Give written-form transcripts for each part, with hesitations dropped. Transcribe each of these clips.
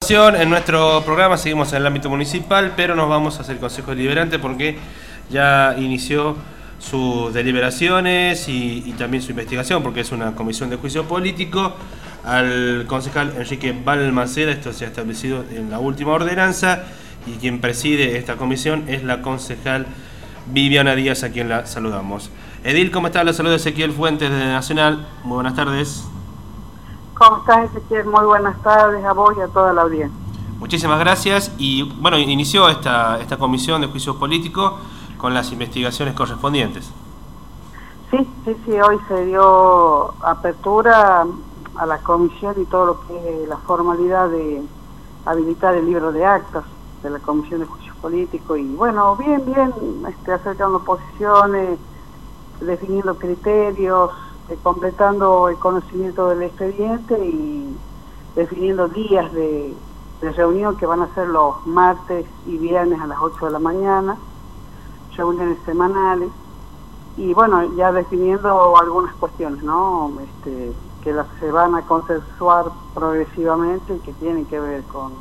continuación, en nuestro programa seguimos en el ámbito municipal, pero nos vamos hacia el Consejo Deliberante porque ya inició sus deliberaciones y también su investigación, porque es una comisión de juicio político. Al concejal Enrique Balmaceda, esto se ha establecido en la última ordenanza, y quien preside esta comisión es la concejal Viviana Díaz, a quien la saludamos. Edil, ¿cómo está? La saluda Ezequiel Fuentes de Nacional. Muy buenas tardes. ¿Cómo estás, Ezequiel? Muy buenas tardes a vos y a toda la audiencia. Muchísimas gracias. Y bueno, inició esta comisión de juicio político con las investigaciones correspondientes. Sí, hoy se dio apertura a la comisión y todo lo que es la formalidad de habilitar el libro de actas de la comisión de juicio político. Y bueno, bien, acercando posiciones, definiendo criterios, completando el conocimiento del expediente y definiendo días de reunión que van a ser los martes y viernes a las 8 de la mañana, reuniones semanales, y bueno, ya definiendo algunas cuestiones, ¿no? Que se van a consensuar progresivamente y que tienen que ver con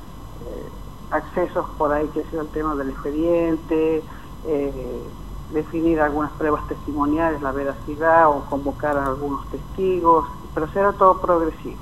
accesos por ahí, que sea el tema del expediente, definir algunas pruebas testimoniales, la veracidad, o convocar a algunos testigos, pero será todo progresivo.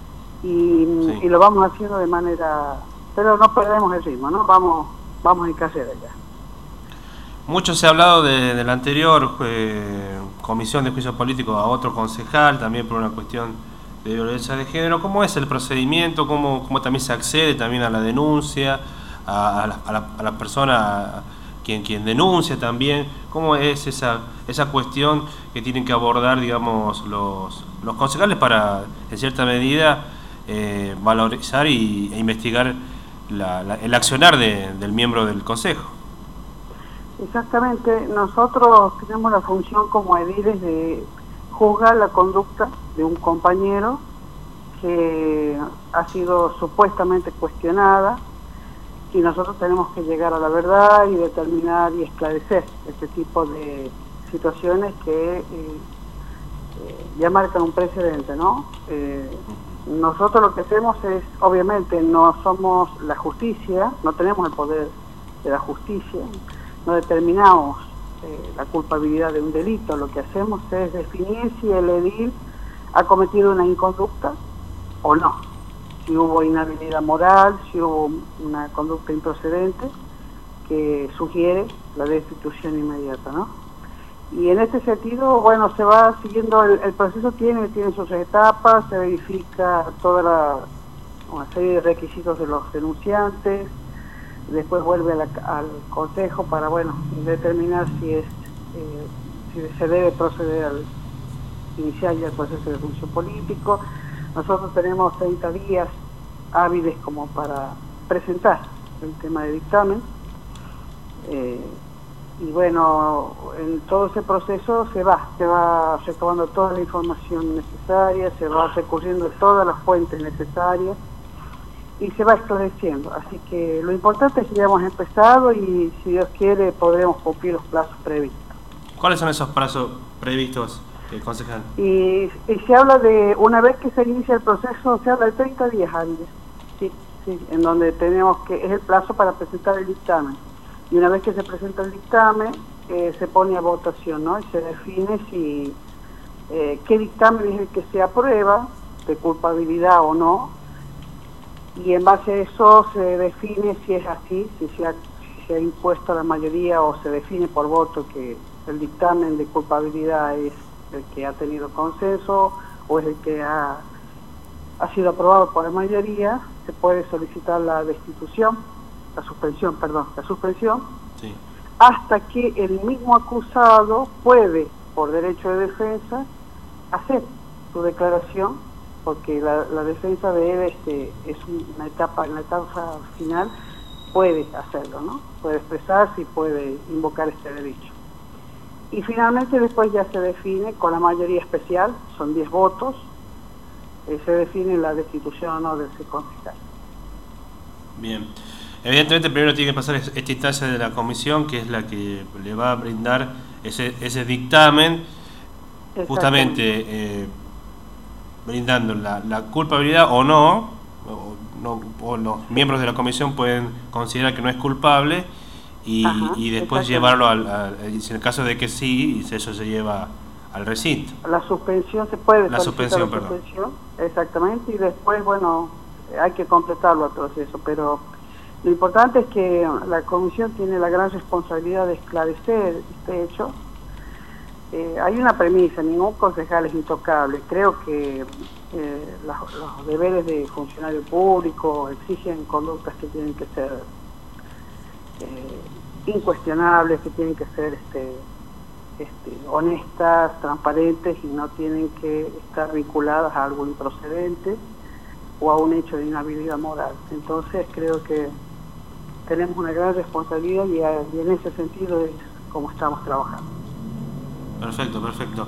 Y lo vamos haciendo de manera... pero no perdemos el ritmo, ¿no? Vamos en carrera ya. Mucho se ha hablado de la anterior comisión de juicio político a otro concejal, también por una cuestión de violencia de género. ¿Cómo es el procedimiento? ¿Cómo también se accede también a la denuncia, a la persona... Quien denuncia también? ¿Cómo es esa cuestión que tienen que abordar, digamos, los concejales para, en cierta medida, valorizar e investigar el accionar del miembro del consejo? Exactamente, nosotros tenemos la función como ediles de juzgar la conducta de un compañero que ha sido supuestamente cuestionada, y nosotros tenemos que llegar a la verdad y determinar y esclarecer este tipo de situaciones que ya marcan un precedente, ¿no? Nosotros lo que hacemos es, obviamente, no somos la justicia, no tenemos el poder de la justicia, no determinamos la culpabilidad de un delito. Lo que hacemos es definir si el edil ha cometido una inconducta o no, si hubo inhabilidad moral, si hubo una conducta improcedente que sugiere la destitución inmediata, ¿no? Y en este sentido, bueno, se va siguiendo el proceso, tiene sus etapas, se verifica una serie de requisitos de los denunciantes, después vuelve al consejo para, bueno, determinar si se debe proceder al iniciar ya el proceso de juicio político. Nosotros tenemos 30 días hábiles como para presentar el tema de dictamen, y bueno, en todo ese proceso se va recabando toda la información necesaria, se va recurriendo a todas las fuentes necesarias y se va esclareciendo. Así que lo importante es que ya hemos empezado y, si Dios quiere, podremos cumplir los plazos previstos. ¿Cuáles son esos plazos previstos, concejal? Y se habla de, una vez que se inicia el proceso, se habla de 30 días hábiles, sí, en donde es el plazo para presentar el dictamen. Y una vez que se presenta el dictamen, se pone a votación, ¿no? Y se define si qué dictamen es el que se aprueba, de culpabilidad o no, y en base a eso se define si es así, si se ha impuesto a la mayoría, o se define por voto que el dictamen de culpabilidad es el que ha tenido consenso o es el que ha sido aprobado por la mayoría. Se puede solicitar la suspensión, sí, hasta que el mismo acusado puede, por derecho de defensa, hacer su declaración, porque la defensa de él es en la etapa final, puede hacerlo, ¿no? Puede expresarse y puede invocar este derecho. Y finalmente después ya se define con la mayoría especial, son 10 votos, se define la destitución o no del concejal. Bien. Evidentemente primero tiene que pasar esta instancia de la comisión, que es la que le va a brindar ese dictamen, justamente brindando la culpabilidad o no, o los miembros de la comisión pueden considerar que no es culpable y después llevarlo en el caso de que sí, eso se lleva al recinto. La suspensión se puede la suspensión, exactamente, y después, bueno, hay que completarlo el proceso, pero lo importante es que la comisión tiene la gran responsabilidad de esclarecer este hecho. Hay una premisa: ningún concejal es intocable. Creo que los deberes de funcionario público exigen conductas que tienen que ser incuestionables, que tienen que ser honestas, transparentes, y no tienen que estar vinculadas a algo improcedente o a un hecho de inhabilidad moral. Entonces creo que tenemos una gran responsabilidad y en ese sentido es como estamos trabajando. Perfecto.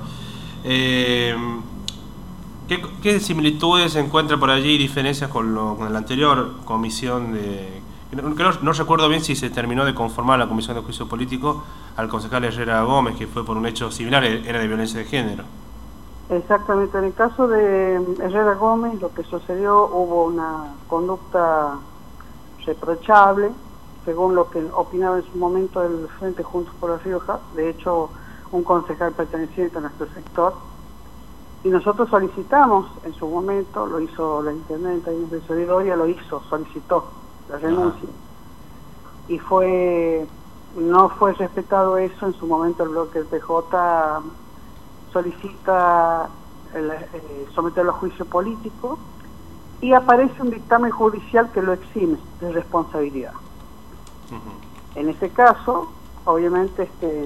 ¿Qué similitudes se encuentra por allí y diferencias con la anterior comisión no recuerdo bien si se terminó de conformar la comisión de juicio político al concejal Herrera Gómez, que fue por un hecho similar, era de violencia de género? Exactamente, en el caso de Herrera Gómez lo que sucedió, hubo una conducta reprochable, según lo que opinaba en su momento el Frente Juntos por La Rioja, de hecho un concejal perteneciente a nuestro sector, y nosotros solicitamos en su momento, lo hizo la intendenta Inés de Solidoria, solicitó la renuncia, y no fue respetado eso. En su momento el bloque del PJ solicita someterlo a juicio político y aparece un dictamen judicial que lo exime de responsabilidad. En ese caso, obviamente,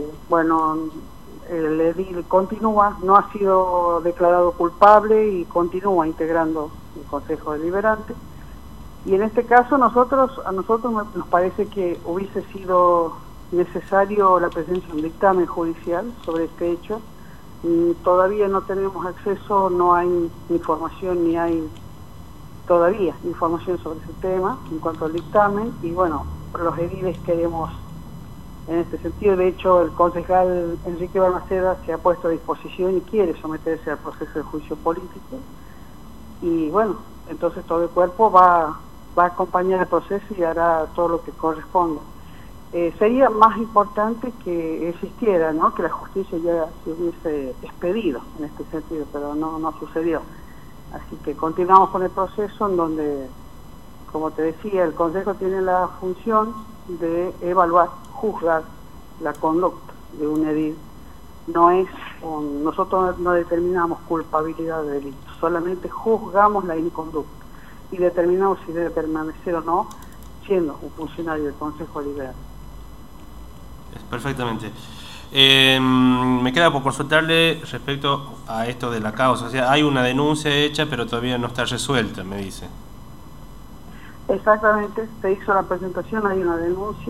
el edil continúa, no ha sido declarado culpable y continúa integrando el Consejo Deliberante. Y en este caso a nosotros nos parece que hubiese sido necesario la presencia de un dictamen judicial sobre este hecho. Todavía no tenemos acceso, no hay información, ni hay todavía información sobre ese tema en cuanto al dictamen, y bueno, los ediles queremos en este sentido. De hecho, el concejal Enrique Balmaceda se ha puesto a disposición y quiere someterse al proceso de juicio político, y bueno, entonces todo el cuerpo va a acompañar el proceso y hará todo lo que corresponda. Sería más importante que existiera, ¿no?, que la justicia ya se hubiese expedido en este sentido, pero no sucedió. Así que continuamos con el proceso en donde, como te decía, el Consejo tiene la función de evaluar, juzgar la conducta de un edil. Nosotros no determinamos culpabilidad de delito, solamente juzgamos la inconducta y determinamos si debe permanecer o no siendo un funcionario del Consejo Deliberante. Perfectamente. Me queda por consultarle respecto a esto de la causa. O sea, hay una denuncia hecha, pero todavía no está resuelta, me dice. Exactamente, se hizo la presentación, hay una denuncia.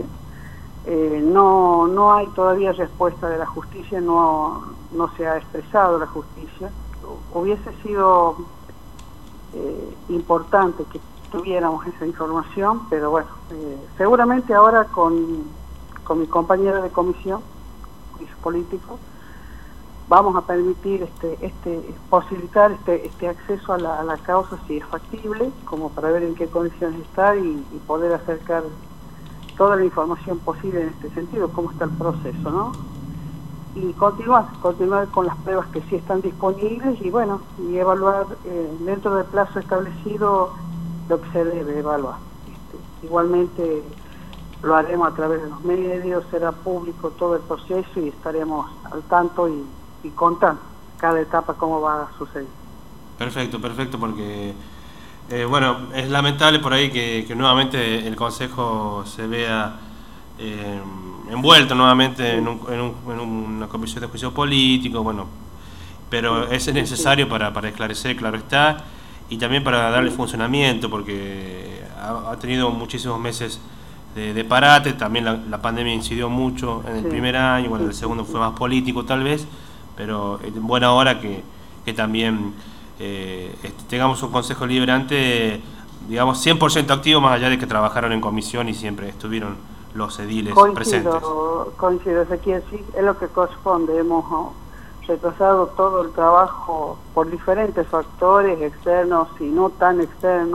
No hay todavía respuesta de la justicia, no se ha expresado la justicia. Hubiese sido importante que tuviéramos esa información, pero bueno, seguramente ahora con mi compañera de comisión, juicio político, vamos a permitir posibilitar este acceso a la causa, si es factible, como para ver en qué condiciones está y poder acercar toda la información posible en este sentido, cómo está el proceso, ¿no? Y continuar con las pruebas que sí están disponibles y bueno, y evaluar dentro del plazo establecido lo que se debe evaluar. Igualmente lo haremos a través de los medios, será público todo el proceso y estaremos al tanto y contando cada etapa cómo va a suceder. Perfecto, porque bueno, es lamentable por ahí que nuevamente el Consejo se vea envuelto nuevamente en una comisión de juicio político, bueno, pero es necesario para esclarecer, claro está, y también para darle funcionamiento, porque ha tenido muchísimos meses de parate. También la pandemia incidió mucho en el primer año, bueno, el segundo fue más político tal vez, pero es buena hora que también tengamos un Consejo Deliberante, digamos, 100% activo, más allá de que trabajaron en comisión y siempre estuvieron los ediles presentes. Coincido, Ezequiel, sí, es lo que corresponde. Hemos retrasado todo el trabajo por diferentes factores externos y no tan externos,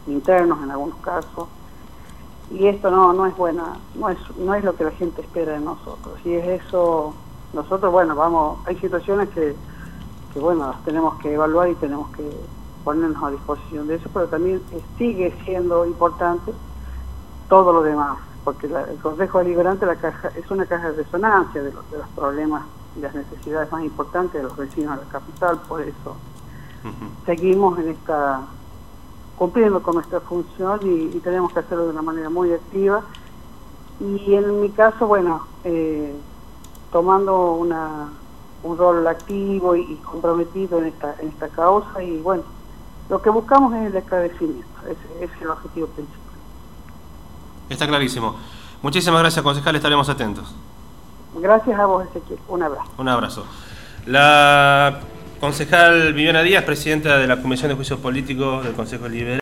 internos en algunos casos, y esto no es buena, no es lo que la gente espera de nosotros, y es eso. Nosotros, bueno, hay situaciones que bueno, las tenemos que evaluar y tenemos que ponernos a disposición de eso, pero también sigue siendo importante todo lo demás, porque el Consejo Deliberante es una caja de resonancia de los problemas y las necesidades más importantes de los vecinos de la capital. Por eso seguimos cumpliendo con nuestra función y tenemos que hacerlo de una manera muy activa. Y en mi caso, bueno, tomando un rol activo y comprometido en esta causa, y bueno, lo que buscamos es el esclarecimiento, ese es el objetivo principal. Está clarísimo. Muchísimas gracias, concejal, estaremos atentos. Gracias a vos, Ezequiel. Un abrazo. Un abrazo. La concejal Viviana Díaz, presidenta de la Comisión de Juicios Políticos del Consejo Liberal.